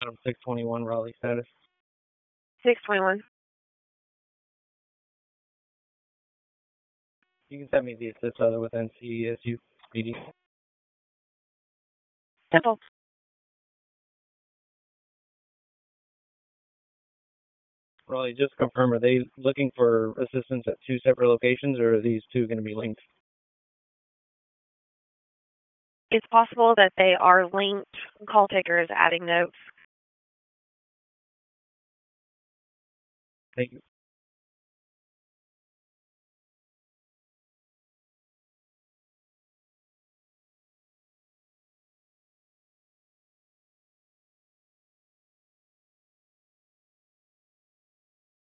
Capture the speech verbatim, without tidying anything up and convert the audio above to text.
Adam six twenty-one, Raleigh status. six twenty-one. You can send me the assist other with N C E S U. Speedy. Simple. Raleigh, just confirm, are they looking for assistance at two separate locations, or are these two going to be linked? It's possible that they are linked. Call taker is adding notes. Thank you.